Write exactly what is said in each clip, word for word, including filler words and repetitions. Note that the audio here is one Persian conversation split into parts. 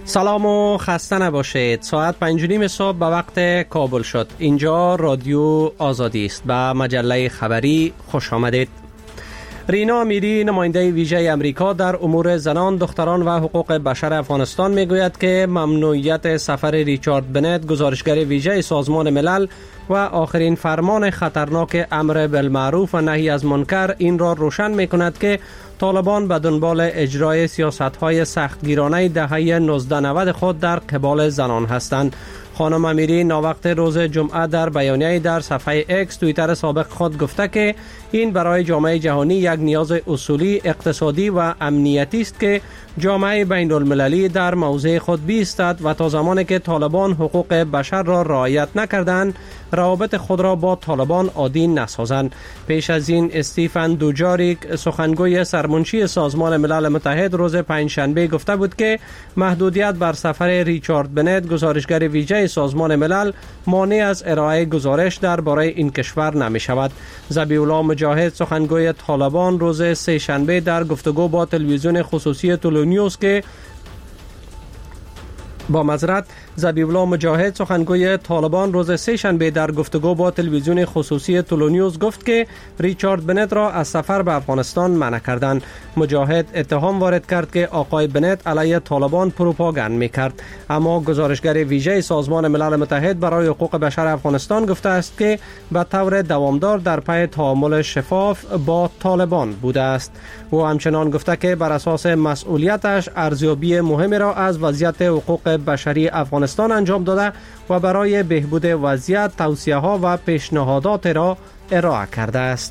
سلام و خسته نباشید. ساعت پنج و نیم صبح به وقت کابل شد. اینجا رادیو آزادی است. به مجله خبری خوش آمدید. رینا امیری نماینده ویژه امریکا در امور زنان، دختران و حقوق بشر افغانستان میگوید که ممنوعیت سفر ریچارد بنت، گزارشگر ویژه سازمان ملل و آخرین فرمان خطرناک امر بالمعروف و نهی از منکر این را روشن می کند که طالبان به دنبال اجرای سیاست‌های سختگیرانه دهه نوزده نود خود در قبال زنان هستند. خانم امیری ناوقت روز جمعه در بیانیه‌ای در صفحه اکس توییتر سابق خود گفته که این برای جامعه جهانی یک نیاز اصولی، اقتصادی و امنیتی است که جامعه بین المللی در موضع خود بایستد و تا زمانی که طالبان حقوق بشر را رعایت نکردند، روابط خود را با طالبان عادی نسازند. پیش از این استیفن دوجاریک، سخنگوی سرمنشی سازمان ملل متحد، روز پنجشنبه گفته بود که محدودیت بر سفر ریچارد بنت، گزارشگر ویژه سازمان ملل، مانع از ارائه گزارش درباره این کشور نمی شود. ذبیح الله مجاهد، سخنگوی طالبان، روز سه شنبه در گفتگو با تلویزیون خصوصی تولونیوس که با معذرت ذبیح الله مجاهد سخنگوی طالبان روز سه شنبه در گفتگو با تلویزیون خصوصی تولونیوس گفت که ریچارد بنت را از سفر به افغانستان منع کردند. مجاهد اتهام وارد کرد که آقای بنت علیه طالبان پروپاگاند میکرد، اما گزارشگر ویژه سازمان ملل متحد برای حقوق بشر افغانستان گفته است که به طور دوامدار در پی تعامل شفاف با طالبان بوده است. او همچنان گفته که بر اساس مسئولیتش ارزیابی مهمی را از وضعیت حقوق بشری افغانستان انجام داده و برای بهبود وضعیت توصیه ها و پیشنهادات را ارائه کرده است.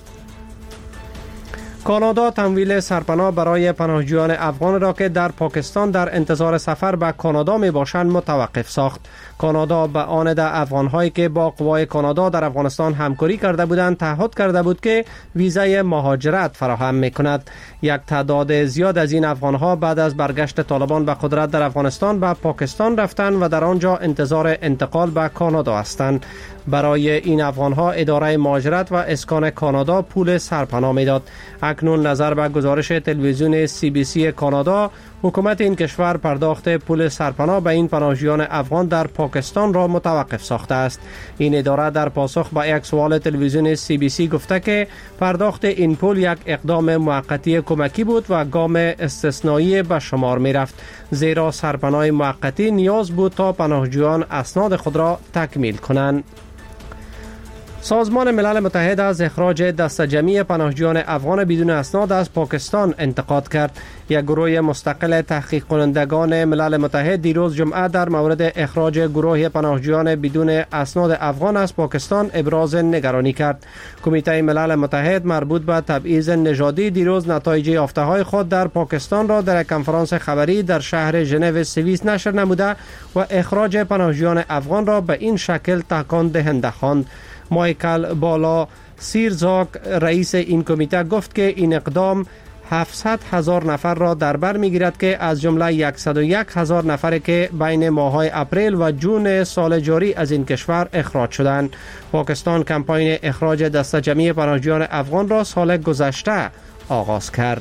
کانادا تمویل سرپناه برای پناهجویان افغان را که در پاکستان در انتظار سفر به کانادا می باشند متوقف ساخت. کانادا به آن ده افغان‌هایی که با قوای کانادا در افغانستان همکاری کرده بودند تعهد کرده بود که ویزای مهاجرت فراهم می‌کند. یک تعداد زیاد از این افغان‌ها بعد از برگشت طالبان به قدرت در افغانستان به پاکستان رفتند و در آنجا انتظار انتقال به کانادا هستند. برای این افغان‌ها اداره مهاجرت و اسکان کانادا پول سرپناه می‌داد. اکنون نظر به گزارش تلویزیون سی بی سی کانادا، حکومت این کشور پرداخت پول سرپناه به این پناهجویان افغان در پاکستان را متوقف ساخته است. این اداره در پاسخ به یک سوال تلویزیون سی بی سی گفته که پرداخت این پول یک اقدام موقتی کمکی بود و گام استثنایی به شمار می رفت، زیرا سرپناه موقتی نیاز بود تا پناهجویان اسناد خود را تکمیل کنند. سازمان ملل متحد از اخراج دسته جمعی پناهجویان افغان بدون اسناد از پاکستان انتقاد کرد. یک گروه مستقل تحقیق کنندگان ملل متحد دیروز جمعه در مورد اخراج گروه پناهجویان بدون اسناد افغان از پاکستان ابراز نگرانی کرد. کمیته ملل متحد مربوط به تبعیض نژادی دیروز نتایج یافته‌های خود در پاکستان را در کنفرانس خبری در شهر ژنو سوئیس نشر نموده و اخراج پناهجویان افغان را به این شکل تکان دهنده خواند. مایکل بالا سیرزاک، رئیس این کمیته، گفت که این اقدام هفتصد هزار نفر را در بر میگیرد که از جمله صد و یک هزار نفر که بین ماه‌های اپریل و جون سال جاری از این کشور اخراج شدند. پاکستان کمپاین اخراج دسته جمعی پناهجویان افغان را سال گذشته آغاز کرد.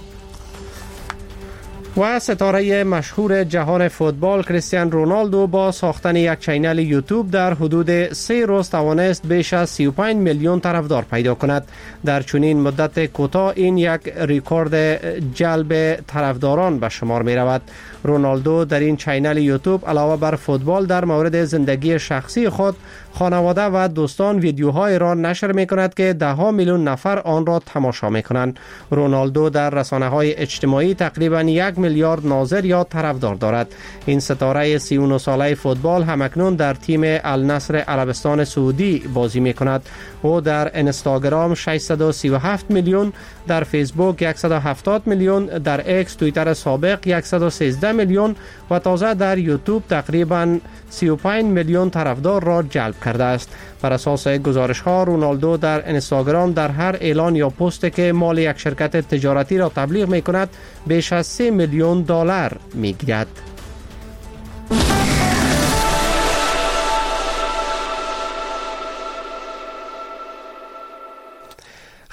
و ستاره مشهور جهان فوتبال کریستیانو رونالدو با ساختن یک چینل یوتیوب در حدود سه روز توانست بیش از سی و پنج میلیون طرفدار پیدا کند. در چنین مدت کوتاه این یک رکورد جلب طرفداران به شمار می رود. رونالدو در این چینل یوتیوب علاوه بر فوتبال در مورد زندگی شخصی خود، خانواده و دوستان ویدیوهای را نشر می کند که ده ها میلیون نفر آن را تماشا می کنند. رونالدو در رسانه های اجتماعی تقریبا یک میلیارد ناظر یا طرفدار دارد. این ستاره سی و نه ساله فوتبال همکنون در تیم النصر عربستان سعودی بازی می کند. او در اینستاگرام ششصد و سی و هفت میلیون، در فیسبوک صد و هفتاد میلیون، در اکس توییتر سابق صد و سیزده میلیون و تازه در یوتیوب تقریبا سی و پنج میلیون طرفدار را جلب کرده است. بر اساس گزارش ها رونالدو در اینستاگرام در هر اعلان یا پست که مال یک شرکت تجارتی را تبلیغ می کند بیش از سه میلیون دلار می گیرد.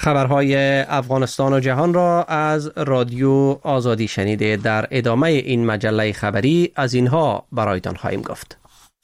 خبرهای افغانستان و جهان را از رادیو آزادی شنیده. در ادامه این مجله خبری از اینها برایتان خواهیم گفت.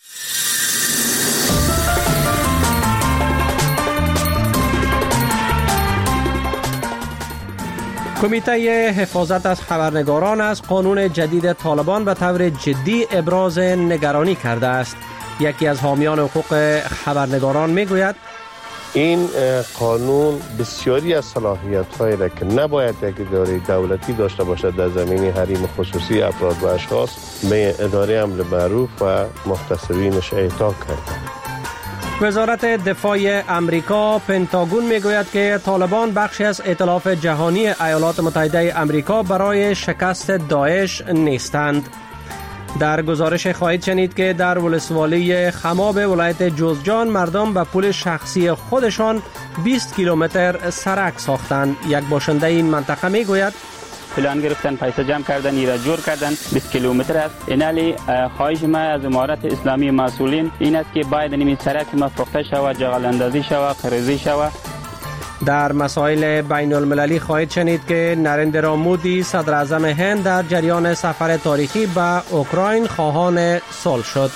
کمیته حفاظت از خبرنگاران از قانون جدید طالبان به طور جدی ابراز نگرانی کرده است. یکی از حامیان حقوق خبرنگاران میگوید این قانون بسیاری از صلاحیت‌هایی را که نباید یک اداره دولتی داشته باشد در زمینه حریم خصوصی افراد و اشخاص به اداره امر معروف و محتسبینش اعطا کرده. وزارت دفاع امریکا پنتاگون میگوید که طالبان بخشی از ائتلاف جهانی ایالات متحده امریکا برای شکست داعش نیستند. در گزارش خواهید شنید که در ولسوالی خماب ولایت جوزجان مردم به پول شخصی خودشان بیست کیلومتر سرک ساختند. یک باشنده این منطقه میگوید پلان گرفتن، پیسه جمع کردن، ایرا جور کردن، بیست کیلومتر است. اینالی خواهش ما از امارت اسلامی مسئولین این است که باید این سرک ما ساخته شود، جغل اندازی شود، خریزی شود. در مسائل بین المللی خواهید شنید که نریندرا مودی صدر اعظم هند در جریان سفر تاریخی به اوکراین خواهان صلح شد.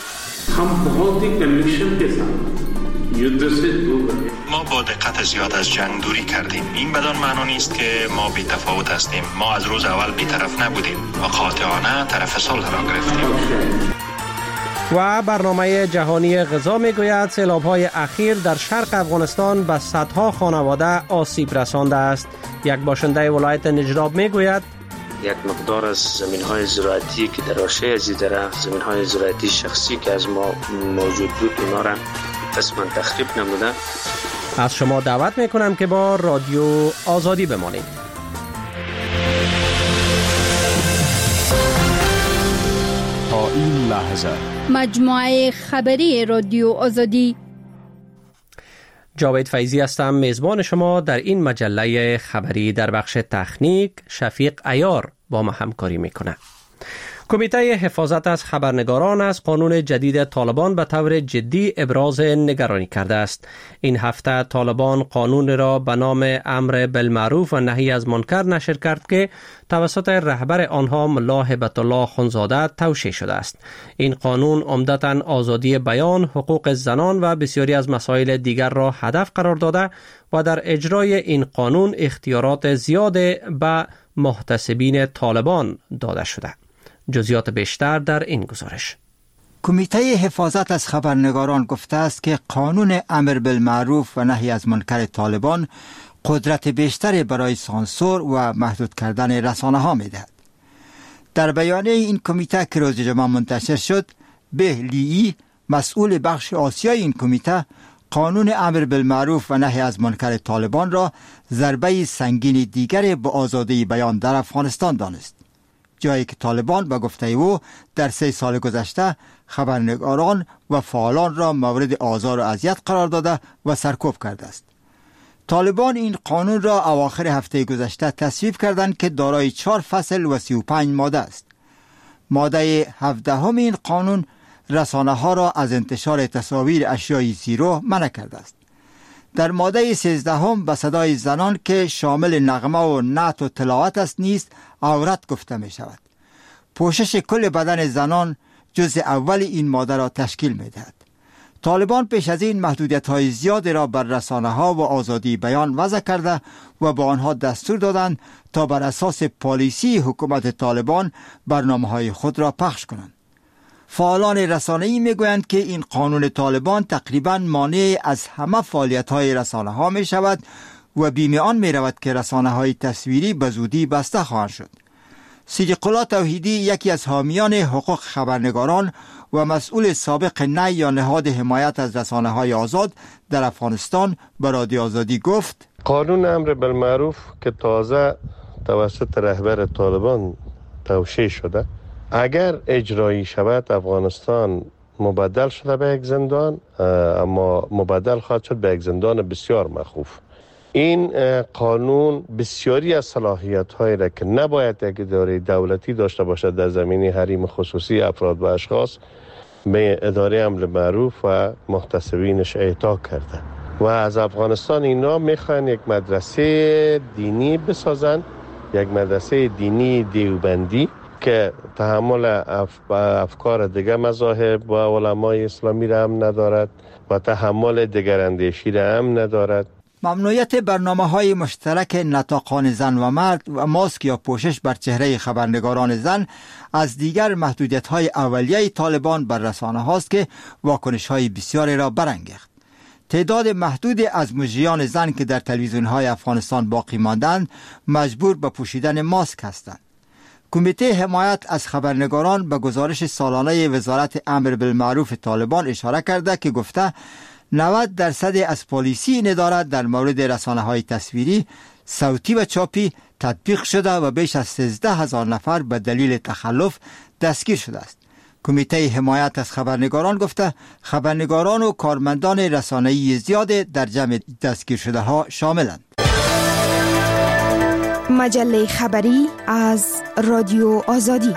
ما با دقت زیاد از جنگ دوری کردیم. این بدان معنا نیست که ما بی تفاوت هستیم. ما از روز اول بی طرف نبودیم و قاطعانه طرف صلح را گرفتیم. و برنامه جهانی غذا میگوید سیلاب‌های اخیر در شرق افغانستان به صدها خانواده آسیب رسانده است. یک باشنده ولایت نجراب میگوید یک مقدار از زمین‌های زراعتی که در حاشیه از این دره، زمین‌های زراعتی شخصی که از ما موجود بود، اونا را قسماً تخریب نموده. از شما دعوت میکنم که با رادیو آزادی بمانید. تا این لحظه مجموعه خبری رادیو آزادی. جاوید فیضی هستم، میزبان شما در این مجله خبری. در بخش تکنیک شفیق عیار با ما همکاری میکنه. کمیته حفاظت از خبرنگاران از قانون جدید طالبان به طور جدی ابراز نگرانی کرده است. این هفته طالبان قانون را به نام امر بالمعروف و نهی از منکر نشر کرد که توسط رهبر آنها ملا هبت الله خونزاده توشیح شده است. این قانون عمدتاً آزادی بیان، حقوق زنان و بسیاری از مسائل دیگر را هدف قرار داده و در اجرای این قانون اختیارات زیاد به محتسبین طالبان داده شده. جزئیات بیشتر در این گزارش. کمیته حفاظت از خبرنگاران گفته است که قانون امر بالمعروف و نهی از منکر طالبان قدرت بیشتری برای سانسور و محدود کردن رسانه ها می دهد. در بیانیه این کمیته که روز جمعه منتشر شد، بهلیی مسئول بخش آسیای این کمیته قانون امر بالمعروف و نهی از منکر طالبان را ضربه سنگین دیگر به آزادی بیان در افغانستان دانست، جایی که طالبان به گفته او در سه سال گذشته خبرنگاران و فعالان را مورد آزار و اذیت قرار داده و سرکوب کرده است. طالبان این قانون را اواخر هفته گذشته تصویب کردند که دارای چهار فصل و سی و پنج ماده است. ماده هفدهم این قانون رسانه ها را از انتشار تصاویر اشیای زیرو منع کرده است. در ماده سیزدهم به صدای زنان که شامل نغمه و نعت و تلاوت است نیست عورت گفته می شود. پوشش کل بدن زنان جزء اول این ماده را تشکیل می دهد. طالبان پیش از این محدودیت های زیاد را بر رسانه ها و آزادی بیان وضع کرده و با آنها دستور دادند تا بر اساس پالیسی حکومت طالبان برنامه های خود را پخش کنند. فعالان رسانه‌ای میگویند که این قانون طالبان تقریباً مانع از همه فعالیت‌های رسانه‌ها می‌شود و بیم آن می‌رود که رسانه‌های تصویری به زودی بسته خواهند شد. صدیق الله توحیدی، یکی از حامیان حقوق خبرنگاران و مسئول سابق نه یا نهاد حمایت از رسانه‌های آزاد در افغانستان، به رادیو آزادی گفت: قانون امر بالمعروف که تازه توسط رهبر طالبان توشیح شده، اگر اجرایی شود افغانستان مبدل شده به یک زندان، اما مبدل خواهد شد به یک زندان بسیار مخوف. این قانون بسیاری از صلاحیت‌هایی را که نباید یک اداره دولتی داشته باشد در زمینه حریم خصوصی افراد و اشخاص به اداره امر معروف و محتسبینش اعطا کرده. و از افغانستان اینا میخوان یک مدرسه دینی بسازن، یک مدرسه دینی دیوبندی که تحمل اف... افکار دیگه مذاهب و علمای اسلامی را هم ندارد و تحمل دگراندیشی را هم ندارد. ممنوعیت برنامه‌های مشترک نطاقان زن و مرد و ماسک یا پوشش بر چهره خبرنگاران زن از دیگر محدودیت‌های اولیه طالبان بر رسانه هاست که واکنش‌های بسیاری را برانگیخت. تعداد محدود از مجریان زن که در تلویزیون‌های افغانستان باقی ماندند مجبور به پوشیدن ماسک هستند. کمیته حمایت از خبرنگاران به گزارش سالانه وزارت امر بالمعروف طالبان اشاره کرده که گفته نود درصد از پالیسی ندارد در مورد رسانه‌های تصویری، صوتی و چاپی تطبیق شده و بیش از سیزده هزار نفر به دلیل تخلف دستگیر شده است. کمیته حمایت از خبرنگاران گفته خبرنگاران و کارمندان رسانه‌ای زیاد در جمع دستگیر شده ها شاملند. مجله خبری از رادیو آزادی.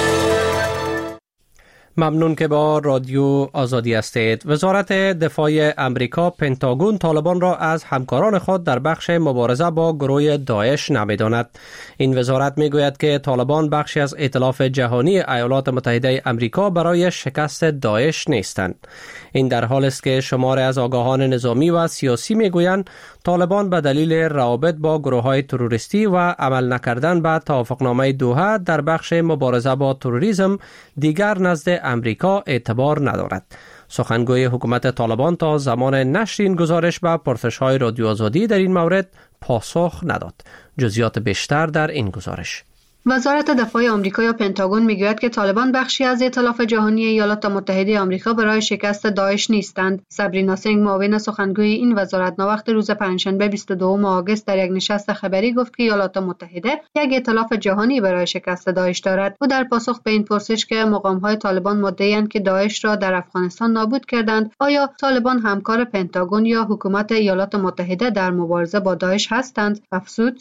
ممنون که با رادیو آزادی هستید. وزارت دفاع امریکا پنتاگون طالبان را از همکاران خود در بخش مبارزه با گروه داعش نمی‌داند. این وزارت میگوید که طالبان بخشی از ائتلاف جهانی ایالات متحده امریکا برای شکست داعش نیستند. این در حالی است که شماری از آگاهان نظامی و سیاسی میگویند طالبان به دلیل روابط با گروه‌های تروریستی و عمل نکردن به توافقنامه دوحه در بخش مبارزه با تروریسم دیگر نزد امریکا اعتبار ندارد. سخنگوی حکومت طالبان تا زمان نشر این گزارش به پرسش‌های رادیو آزادی در این مورد پاسخ نداد. جزئیات بیشتر در این گزارش. وزارت دفاع آمریکا یا پنتاگون میگوید که طالبان بخشی از ائتلاف جهانی ایالات متحده آمریکا برای شکست داعش نیستند. سابرینا سینگ معاون سخنگوی این وزارت ناوقت روز پنجشنبه بیست و دوم آگوست در یک نشست خبری گفت که ایالات متحده یک ائتلاف جهانی برای شکست داعش دارد. او در پاسخ به این پرسش که مقام‌های طالبان مدعی‌اند که داعش را در افغانستان نابود کردند، آیا طالبان همکار پنتاگون یا حکومت ایالات متحده در مبارزه با داعش هستند، افزود: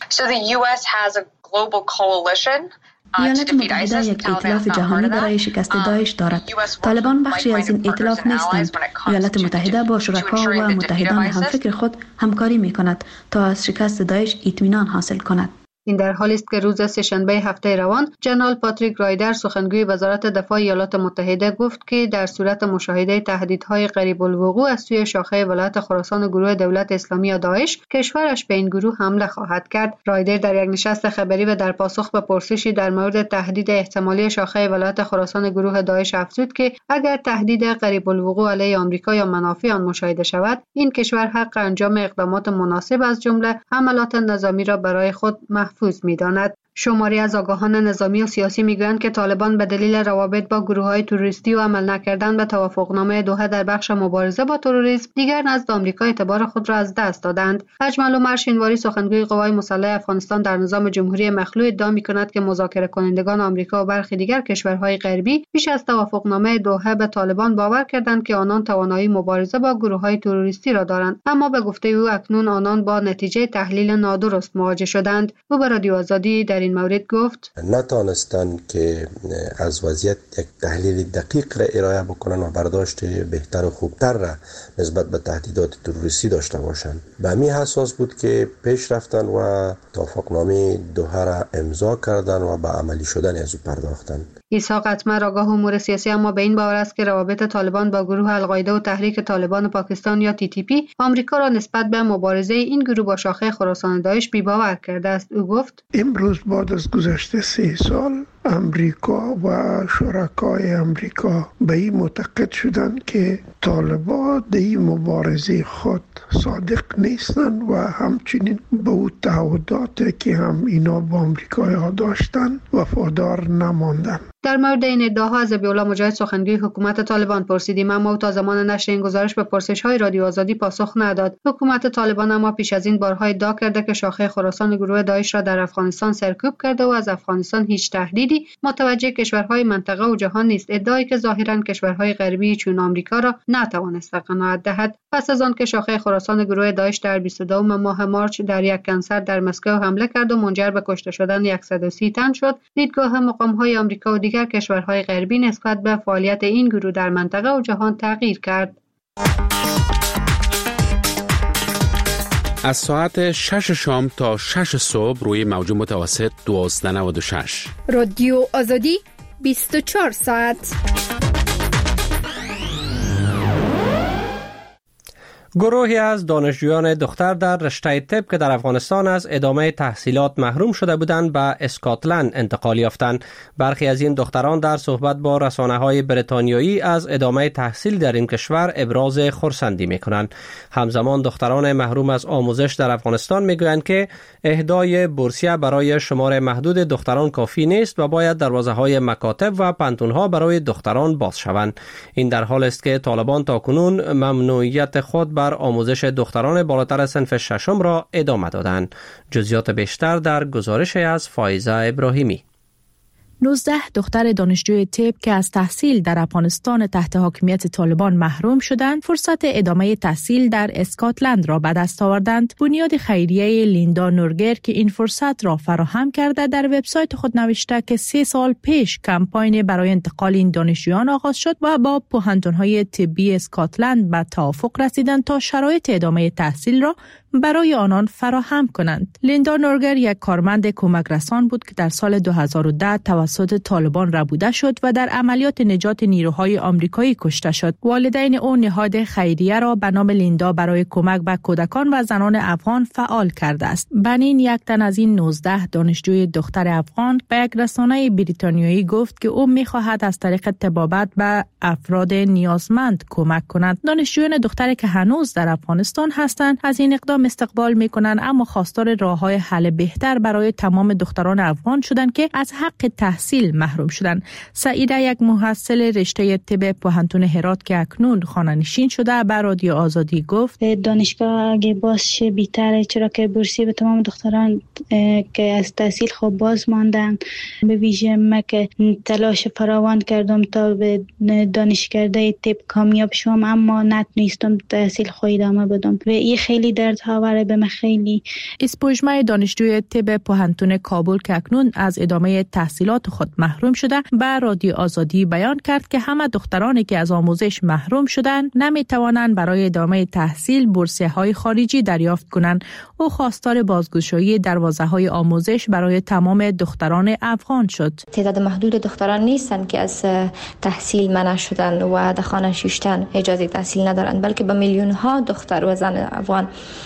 ایالات متحده یک ائتلاف جهانی برای شکست داعش دارد. طالبان بخشی از این ائتلاف نیستند. ایالات متحده با شرکا و متحدان همفکر خود همکاری می کند تا از شکست داعش اطمینان حاصل کند. این در حالی است که روز سه‌شنبه هفته روان جنرال پاتریک رایدر سخنگوی وزارت دفاع ایالات متحده گفت که در صورت مشاهده تهدیدهای قریب الوقوع از سوی شاخه ولایت خراسان گروه دولت اسلامی یا داعش، کشورش به این گروه حمله خواهد کرد. رایدر در یک نشست خبری و در پاسخ به پرسشی در مورد تهدید احتمالی شاخه ولایت خراسان گروه داعش افزود که اگر تهدید قریب الوقوع علیه آمریکا یا منافع آن مشاهده شود، این کشور حق انجام اقدامات مناسب از جمله حملات نظامی را برای خود محفوظ می‌داند. شماری از آگاهان نظامی و سیاسی میگویند که طالبان به دلیل روابط با گروه‌های تروریستی و عمل نکردن به توافقنامه دوحه در بخش مبارزه با تروریسم دیگر نزد آمریکا اعتبار خود را از دست دادند. اجمل عمر شینواری سخنگوی قوای مسلح افغانستان در نظام جمهوری مخلوع ادعا می‌کند که مذاکره کنندگان آمریکا و برخی دیگر کشورهای غربی پیش از توافقنامه دوحه به طالبان باور کردند که آنان توانایی مبارزه با گروه‌های تروریستی را دارند، اما به گفته او اکنون آنان با نتیجه تحلیل نادرست مواجه شدند. او به رادیو آزادی در این مورد گفت: نتانستند که از وضعیت یک تحلیل دقیق را ارائه بکنن و برداشت بهتر و خوبتر را نسبت به تهدیدات تروریستی داشته باشند. به همین اساس بود که پیش رفتن و توافقنامه دوحه را امضا کردند و به عملی شدن از او پرداختند. اسحاق اتمر آگاه امور سیاسی اما به این باور است که روابط طالبان با گروه القاعده و تحریک طالبان پاکستان یا تی تی پی آمریکا را نسبت به مبارزه این گروه با شاخه خراسان داعش بی‌باور کرده است. او گفت: امروز بعد از گذشته سه سال امریکا و شرکای امریکا به این معتقد شدند که طالبان در این مبارزه خود صادق نیستند و همچنین به او تعهداتی که هم اینا با امریکا داشتند وفادار نماندند. در مورد این ادعاها از ذبیح‌الله مجاهد سخنگوی حکومت طالبان پرسیدیم، اما او تا زمان نشر این گزارش به پرسش‌های رادیو آزادی پاسخ نداد. حکومت طالبان اما پیش از این بارها ادعا کرده که شاخه خراسان گروه داعش را در افغانستان سرکوب کرده و از افغانستان هیچ تهدیدی متوجه کشورهای منطقه و جهان نیست، ادعایی که ظاهراً کشورهای غربی چون آمریکا را نتوانست قناعت دهد. پس از آن که شاخه خراسان گروه داعش در بیست و دوم ماه مارچ در یک کنسرت در مسکو حمله کرد و منجر به کشته شدن صد و سی تن شد، دیدگاه مقام‌های آمریکا و دیگر کشورهای غربی نسبت به فعالیت این گروه در منطقه و جهان تغییر کرد. از ساعت شش شام تا شش صبح روی موج متوسط دوازده نود و شش. رادیو آزادی بیست و چهار ساعت. گروهی از دانشجویان دختر در رشته طب که در افغانستان از ادامه تحصیلات محروم شده بودند به اسکاتلند انتقال یافتند. برخی از این دختران در صحبت با رسانه‌های بریتانیایی از ادامه تحصیل در این کشور ابراز خرسندی می‌کنند. همزمان دختران محروم از آموزش در افغانستان می‌گویند که اهدای بورسیه برای شمار محدود دختران کافی نیست و باید دروازه‌های مکاتب و پانتون‌ها برای دختران باز شوند. این در حالی است که طالبان تاکنون ممنوعیت خود بر آموزش دختران بالاتر صنف ششم را ادامه دادند. جزئیات بیشتر در گزارش از فایزه ابراهیمی. نوزده دختر دانشجوی طب که از تحصیل در افغانستان تحت حاکمیت طالبان محروم شدند، فرصت ادامه تحصیل در اسکاتلند را به دست آوردند. بنیاد خیریه لیندا نورگر که این فرصت را فراهم کرده در وبسایت خود نوشته که سه سال پیش کمپاین برای انتقال این دانشجویان آغاز شد و با پوهنتون‌های طبی اسکاتلند به توافق رسیدند تا شرایط ادامه تحصیل را برای آنان فراهم کنند. لیندا نورگر یک کارمند کمک رسان بود که در سال دو هزار و ده توسط طالبان ربوده شد و در عملیات نجات نیروهای آمریکایی کشته شد. والدین او نهاد خیریه را به نام لیندا برای کمک به کودکان و زنان افغان فعال کرده است. بنین، یک تن از این نوزده دانشجوی دختر افغان، به یک رسانه بریتانیایی گفت که او می‌خواهد از طریق طبابت به افراد نیازمند کمک کند. دانشجویان دختری که هنوز در افغانستان هستند از این اقدام استقبال میکنن، اما خواستار راه‌های حل بهتر برای تمام دختران افغان شدند که از حق تحصیل محروم شدند. سعیده، یک محصل رشته طب پوهنتون هرات که اکنون خانه‌نشین شده، به رادیو آزادی گفت دانشگاه اگه باز شه بهتره، چرا که بورسیه به تمام دختران که از تحصیل خوب باز ماندن. به ویژه من که تلاش فراوان کردم تا به دانشکده طب کامیاب شوم، اما نتونستم تحصیل خود ادامه بدم و این خیلی درد ها به من خیلی. اسپوژمه دانشجوی طب پوهنتون کابل که اکنون از ادامه تحصیلات خود محروم شده، به رادیو آزادی بیان کرد که همه دخترانی که از آموزش محروم شدند نمیتوانند برای ادامه تحصیل بورسیه های خارجی دریافت کنند. او خواستار بازگشایی دروازه های آموزش برای تمام دختران افغان شد. تعداد محدود دختران نیستند که از تحصیل منع شدن و در خانه نشستن اجازه تحصیل ندارند، بلکه به میلیون ها دختر و زن افغان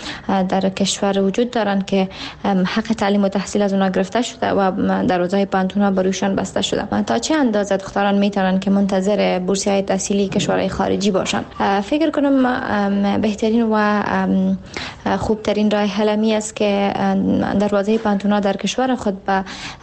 در کشور وجود دارند که حق تعلیم و تحصیل از اونها گرفته شده و دروازه‌های پانتون‌ها بروشان بسته شده. تا چه اندازه دختران میتونن که منتظر بورسیه‌های تحصیلی کشورهای خارجی باشن؟ فکر کنم بهترین و خوبترین راه حل می است که دروازه پانتون‌ها در کشور خود به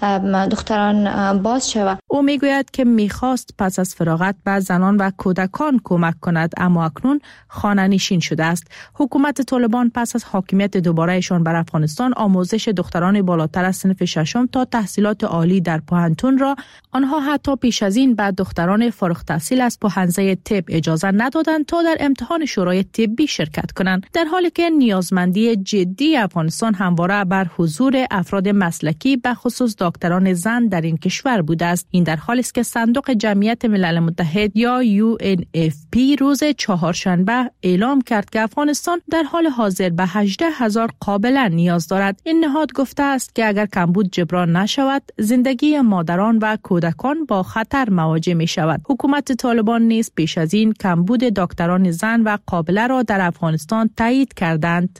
دختران باز شود. او میگوید که میخواست پس از فراغت به زنان و کودکان کمک کند، اما اکنون خانه‌نشین شده است. حکومت طالبان پس از حاکمیت دوبارهشان بر افغانستان آموزش دختران بالاتر از صنف ششم تا تحصیلات عالی در پوهنتون را آنها حتی پیش از این به دختران فارغ التحصیل از پوهنځی طب اجازه ندادند تا در امتحان شورای طبی شرکت کنند، در حالی که نیازمندی جدی افغانستان همواره بر حضور افراد مسلکی به خصوص دکتران زن در این کشور بوده است. این در حالی است که صندوق جمعیت ملل متحد یا یو ان اف پی روز چهارشنبه اعلام کرد که افغانستان در حال حاضر به هجده هزار قابله نیاز دارد. این نهاد گفته است که اگر کمبود جبران نشود، زندگی مادران و کودکان با خطر مواجه می شود. حکومت طالبان نیز پیش از این کمبود دکتران زن و قابله را در افغانستان تایید کردند.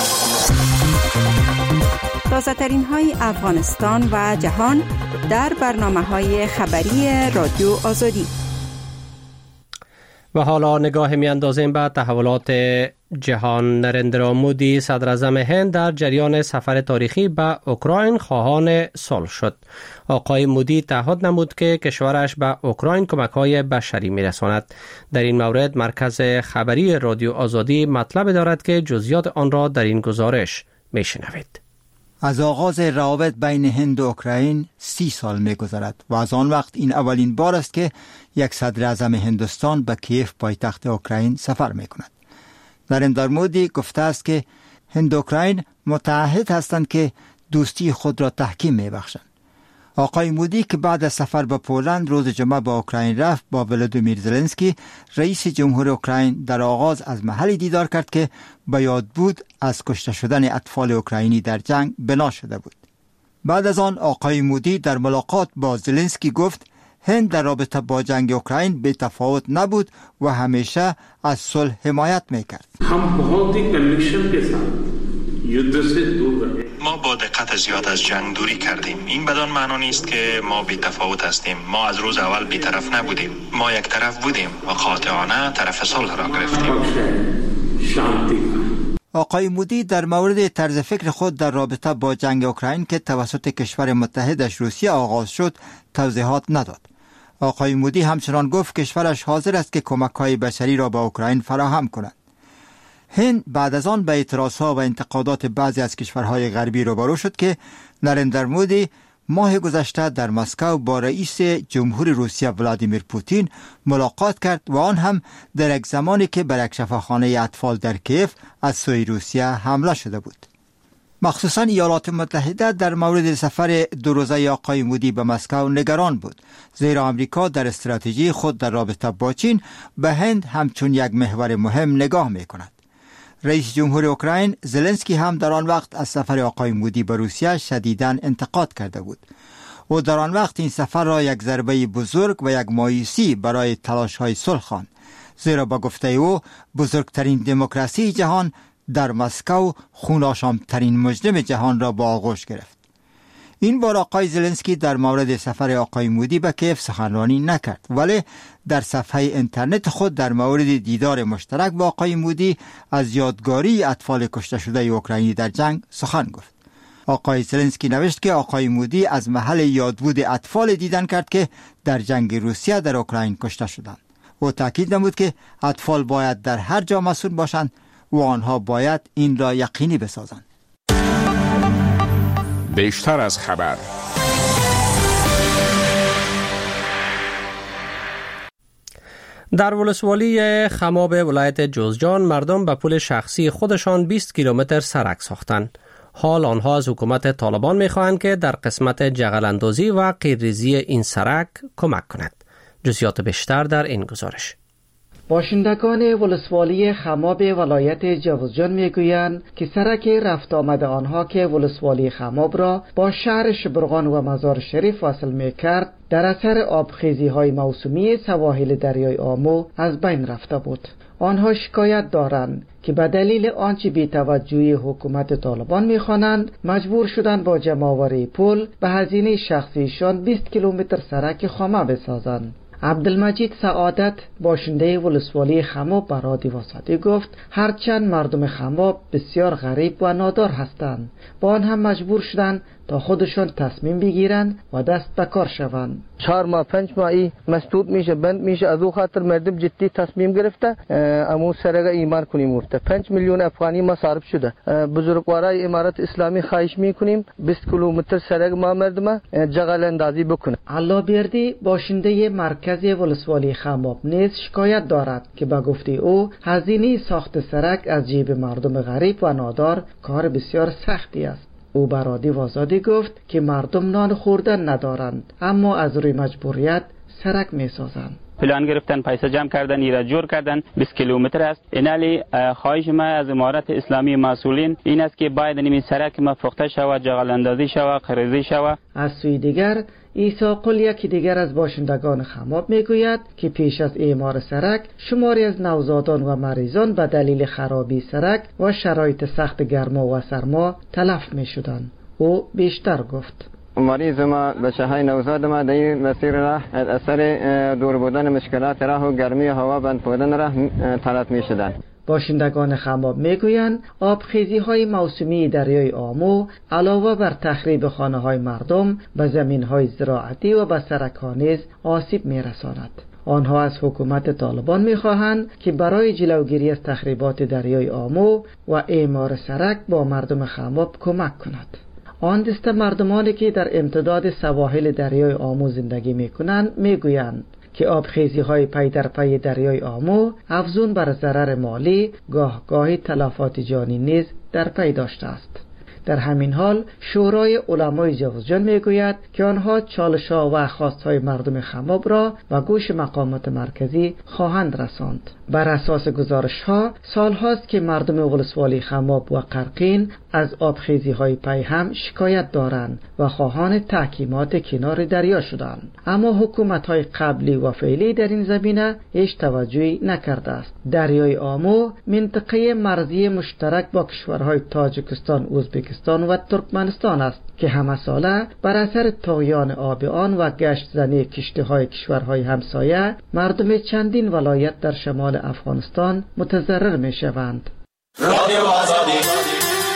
تازه ترین های افغانستان و جهان در برنامه های خبری رادیو آزادی. و حالا نگاه می اندازیم به تحولات جهان. نریندرا مودی صدر اعظم هند در جریان سفر تاریخی به اوکراین خواهان صلح شد. آقای مودی تعهد نمود که کشورش به اوکراین کمک‌های بشری می‌رساند. در این مورد مرکز خبری رادیو آزادی مطلب دارد که جزئیات آن را در این گزارش می‌شنوید. از آغاز روابط بین هند و اوکراین سی سال می‌گذرد و از آن وقت این اولین بار است که یک صدر اعظم هندوستان به کیف پایتخت اوکراین سفر می‌کند. نریندرا مودی گفته است که هند و اوکراین متعهد هستند که دوستی خود را تحکیم می‌بخشند. آقای مودی که بعد از سفر به پولند روز جمعه با اوکراین رفت، با ولادیمیر زلنسکی رئیس جمهور اوکراین در آغاز از محلی دیدار کرد که به یاد بود از کشته شدن اطفال اوکراینی در جنگ بنا شده بود. بعد از آن آقای مودی در ملاقات با زلنسکی گفت هند در رابطه با جنگ اوکراین بی تفاوت نبود و همیشه از صلح حمایت میکرد. ما با دقت زیاد از جنگ دوری کردیم. این بدان معنا نیست که ما بی تفاوت هستیم. ما از روز اول بی طرف نبودیم. ما یک طرف بودیم و قاطعانه طرف صلح را گرفتیم. آقای مودی در مورد طرز فکر خود در رابطه با جنگ اوکراین که توسط کشور متحدش روسیه آغاز شد توضیحات نداد. آقای مودی همچنان گفت کشورش حاضر است که کمک‌های بشری را به اوکراین فراهم کند. هند بعد از آن به اعتراضها و انتقادات بعضی از کشورهای غربی روبرو شد که نریندر مودی ماه گذشته در مسکو با رئیس جمهور روسیه ولادیمیر پوتین ملاقات کرد و آن هم در یک زمانی که بر یک شفاخانه اطفال در کیف از سوی روسیه حمله شده بود. مخصوصاً ایالات متحده در مورد سفر دو روزه آقای مودی به مسکو نگران بود، زیرا آمریکا در استراتژی خود در رابطه با چین به هند همچون یک محور مهم نگاه می‌کند. رئیس جمهور اوکراین زلنسکی هم در آن وقت از سفر آقای مودی به روسیه شدیداً انتقاد کرده بود. او در آن وقت این سفر را یک ضربه بزرگ و یک مایوسی برای تلاش‌های صلح خواند، زیرا با گفته او بزرگترین دموکراسی جهان در مسکو خون‌آشام‌ترین مجرم جهان را با آغوش گرفت. این بار آقای زلنسکی در مورد سفر آقای مودی به کیف سخنرانی نکرد، ولی در صفحه اینترنت خود در مورد دیدار مشترک با آقای مودی از یادگاری اطفال کشته شده اوکراینی در جنگ سخن گفت. آقای زلنسکی نوشت که آقای مودی از محل یادبود اطفال دیدن کرد که در جنگ روسیه در اوکراین کشته شدند. او تاکید نمود که اطفال باید در هر جا مسئول باشند و آنها باید این را یقینی بسازند. بیشتر از خبر. در ولسوالی خماب ولایت جوزجان مردم به پول شخصی خودشان بیست کیلومتر سرک ساختند. حال آنها از حکومت طالبان می‌خواهند که در قسمت جغل‌اندازی و قیرریزی این سرک کمک کند. جزئیات بیشتر در این گزارش. باشندگان ولسوالی خماب ولایت جوزجان میگویند که سرک رفت آمد آنها که ولسوالی خماب را با شهر شبرغان و مزار شریف وصل میکرد در اثر آبخیزی های موسمی سواحل دریای آمو از بین رفته بود. آنها شکایت دارند که به دلیل آنچه بی‌توجهی حکومت طالبان می‌خوانند مجبور شدند با جمع‌آوری پول به هزینه شخصیشان بیست کیلومتر سرک خامه بسازند. عبدالمجید سعادت باشنده ولسوالی خماب به رادیو واسطی گفت هرچند مردم خماب بسیار غریب و نادار هستند، با آن هم مجبور شدند تا خودشان تصمیم بگیرند و دست به کار شوند. چهار ماه پنج ماهی مسدود میشه، بند میشه. از او خاطر مردم جدی تصمیم گرفته امو سرگه ایمان کنیم. افته پنج میلیون افغانی ما صرف شده. بزرگوارای امارت اسلامی خواهش میکنیم بیست کیلومتر سرگ ما مردم جغل اندازی بکنه. الله بیردی باشنده مرکز ولسوالی خماب نیز شکایت دارد که به گفته او هزینه ساخت سرک از جیب مردم غریب و نادار کار بسیار سختی است. او به رادیو آزادی گفت که مردم نان خوردن ندارند، اما از روی مجبوریت سرک می سازند. پلان گرفتن، پیسه جمع کردن، ایرا جور کردن. بیست کیلومتر است. اینالی خواهش ما از امارت اسلامی مسئولین این است که باید این سرک ما فوخته شود، جغل اندازی شود، قریزی شود. از سوی دیگر عیسی قل یکی دیگر از باشندگان خماب میگوید که پیش از اعمار سرک شماری از نوزادان و مریضان به دلیل خرابی سرک و شرایط سخت گرما و سرما تلف می شدند. او بیشتر گفت مریض ما بچه های نوزاد ما در این مسیر راه اثر دور بودن مشکلات راه و گرمی هوا بند بودن راه تلف می شدند. باشندگان خماب میگویند آبخیزی های موسمی دریای آمو علاوه بر تخریب خانه های مردم به زمین های زراعتی و به سرک ها نیز آسیب میرساند. آنها از حکومت طالبان میخواهند که برای جلوگیری از تخریبات دریای آمو و اعمار سرک با مردم خماب کمک کند. آن دسته مردمانی که در امتداد سواحل دریای آمو زندگی میکنند میگویند که آبخیزی های پی در پی دریای آمو افزون بر ضرر مالی گاه گاهی تلفات جانی نیز در پی داشته است. در همین حال شورای علمای جوزجان میگوید که آنها چالش‌ها و خواست‌های مردم خماب را و گوش مقامات مرکزی خواهند رساند. بر اساس گزارش‌ها سال‌هاست که مردم ولسوالی خماب و قرقین از آبخیزی‌های پیهم شکایت دارند و خواهان تحکیمات کنار دریا شدند، اما حکومت‌های قبلی و فعلی در این زمینه هیچ توجهی نکرده است. دریای آمو منطقه مرزی مشترک با کشورهای تاجیکستان، ازبکستان و ترکمنستان است که همه ساله بر اثر طغیان آب آن و گشت زنی کشتی‌های کشورهای همسایه مردم چندین ولایت در شمال افغانستان متضرر می‌شوند. رادیو آزادی.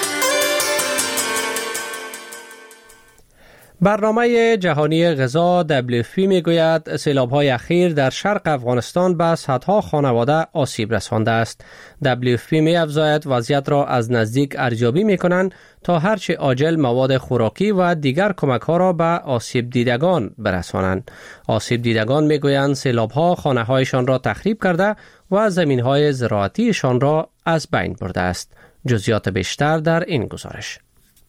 برنامه جهانی غذا دبلیو اف پی میگوید سیلاب‌های اخیر در شرق افغانستان به صدها خانواده آسیب رسانده است. دبلیو اف پی می‌افزاید وضعیت را از نزدیک ارزیابی می‌کنند تا هرچه عاجل مواد خوراکی و دیگر کمک‌ها را به آسیب دیدگان برسانند. آسیب دیدگان میگویند سیلاب‌ها خانه‌هایشان را تخریب کرده و زمین‌های زراعتیشان را از بین برده است. جزئیات بیشتر در این گزارش.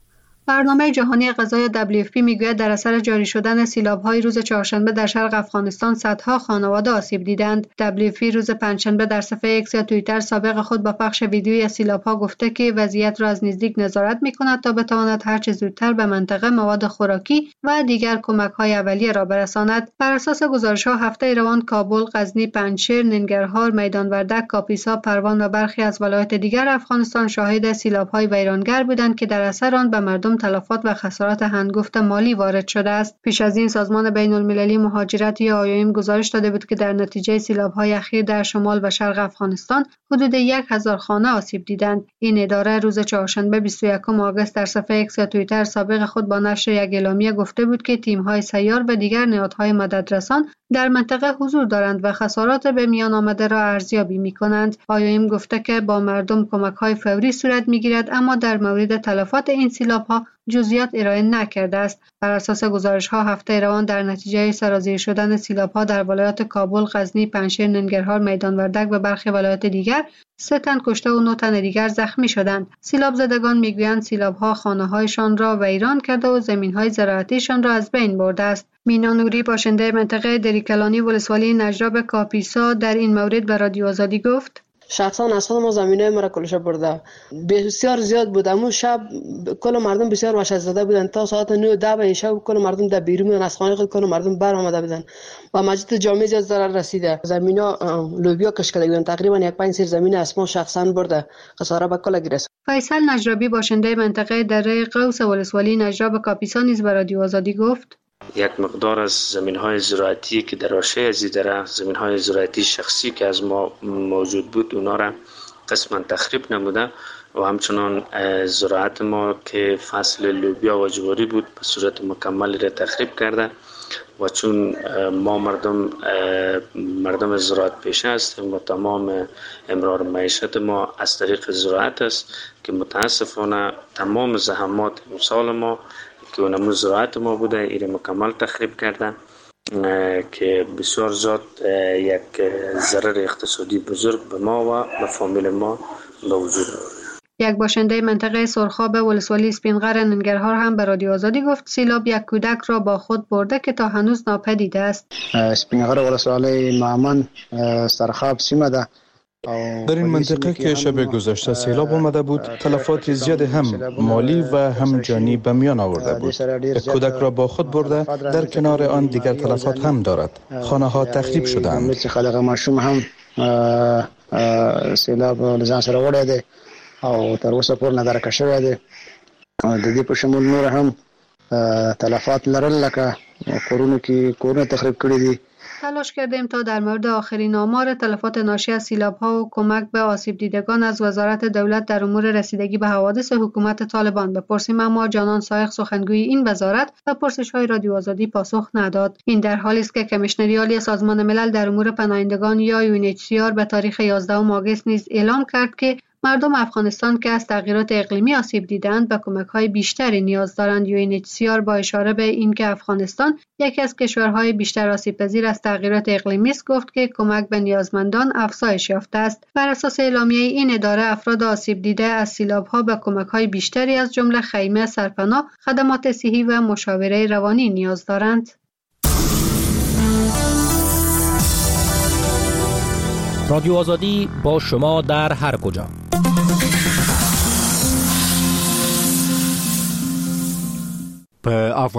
برنامه جهانی غذای دبلیو اف پی میگوید در اثر جاری شدن سیلاب‌های روز چهارشنبه در شرق افغانستان صدها خانواده آسیب دیدند. دبلیو اف پی روز پنجشنبه در صفحه ایکس یا توییتر سابق خود با پخش ویدیویی از سیلاب‌ها گفته که وضعیت را از نزدیک نظارت می‌کند تا بتواند هر چه زودتر به منطقه مواد خوراکی و دیگر کمک‌های اولیه را برساند. بر اساس گزارش‌ها هفته روان کابل، غزنی، پنجشیر، ننگرهار، میدان وردک، کاپیسا، پروان و برخی از ولایات دیگر افغانستان شاهد سیلاب‌های ویرانگر بودند که در اثر آن به مردم تلفات و خسارات هنگفت مالی وارد شده است. پیش از این سازمان بین المللی مهاجرت یا آی او ام گزارش داده بود که در نتیجه سیلاب‌های اخیر در شمال و شرق افغانستان حدود یک هزار خانه آسیب دیدند. این اداره روز چهارشنبه بیست و یکم آگوست در صفحه ایکس یا توییتر سابق خود با نشر یک اعلامیه گفته بود که تیم‌های سیار و دیگر نهادهای مددرسان در منطقه حضور دارند و خسارات به میان آمده را ارزیابی می‌کنند. آی او ام گفته که با مردم کمک‌های فوری صورت می‌گیرد، اما در مورد تلفات این سیلاب‌ها جزئیات ارائه نکرده است. بر اساس گزارش‌ها هفته روان در نتیجه سرازیر شدن سیلاب‌ها در ولایات کابل، غزنی، پنجشیر، ننگرهار، میدان وردک و برخی ولایات دیگر سه تن کشته و نه تن دیگر زخمی شدند. سیلاب زدگان میگویند سیلاب‌ها خانه‌هایشان را ویران کرده و زمین‌های زراعتیشان را از بین برده است. مینا نوری باشنده منطقه دریکلانی ولسوالی نجراب کاپیسا در این مورد به رادیو آزادی گفت: شخصا از خود ما زمینه ما را کلش برده بسیار زیاد بود. امون شب کل مردم بسیار وحشت زده بودن. تا ساعت نه ده به شب کل مردم در بیرون بودن، از خانه خود کل مردم بر آمده بودن و مسجد جامع زیاد ضرر رسیده. زمینا لوبیا کش کرده بودن. تقریبا یک پنج سیر زمین اسمان شخصا برده خساره به کل گرفت. فیصل نجرابی باشنده منطقه دره قوس ولسوالی نجراب کاپیسا نیز به رادیو آزادی گفت: یک مقدار از زمین‌های زراعتی که در حاشیه از دره، زمین‌های زراعتی شخصی که از ما موجود بود، اونا را قسما تخریب نموده و همچنان زراعت ما که فصل لوبیا و جواری بود به صورت مکمل را تخریب کرده و چون ما مردم مردم زراعت پیشه هستیم و تمام امرار معیشت ما از طریق زراعت است که متاسفانه تمام زحمات امسال ما که اونمو زراعت ما بوده ایره مکمل تخریب کرده که بسیار زیاد یک ضرر اقتصادی بزرگ به ما و به فامیل ما به وجود آورد. یک باشنده منطقه سرخاب ولسوالی اسپینغر ننگرهار هم به رادیو آزادی گفت سیلاب یک کودک را با خود برده که تا هنوز ناپدید است. اسپینغر ولسوالی مامن سرخاب سیمه ده. در این منطقه که شب گذشته سیلاب آمده بود، تلفات زیاد هم مالی و هم جانی به میان آورده بود. کودک را با خود برده، در کنار آن دیگر تلفات هم دارد. خانه ها تخریب شدند. خلق ماشوم هم سیلاب لزان سره وړی دی او تر اوسه پورې نه درکه شوی دی. د دې په شمول نور هم تلفات لرل لکه کورونو کې کورونه تخریب کړي دي. تلاش کردیم تا در مورد آخرین آمار تلفات ناشی از سیلاب‌ها و کمک به آسیب دیدگان از وزارت دولت در امور رسیدگی به حوادث حکومت طالبان بپرسیم، اما جانان سایق سخنگوی این وزارت و پرسش‌های رادیو آزادی پاسخ نداد. این در حالی است که کمیشنری عالی سازمان ملل در امور پناهندگان یا یو ان اچ سی آر به تاریخ یازدهم آگوست نیز اعلام کرد که مردم افغانستان که از تغییرات اقلیمی آسیب دیدند به کمک‌های بیشتری نیاز دارند. یو ان اچ سی آر با اشاره به اینکه افغانستان یکی از کشورهای بیشتر آسیب‌پذیر از تغییرات اقلیمی است گفت که کمک به نیازمندان افزایش یافته است. بر اساس اعلامیه این اداره افراد آسیب دیده از سیلاب‌ها به کمک‌های بیشتری از جمله خیمه، سرپناه، خدمات صحی و مشاوره روانی نیاز دارند. رادیو آزادی با شما در هر کجا. په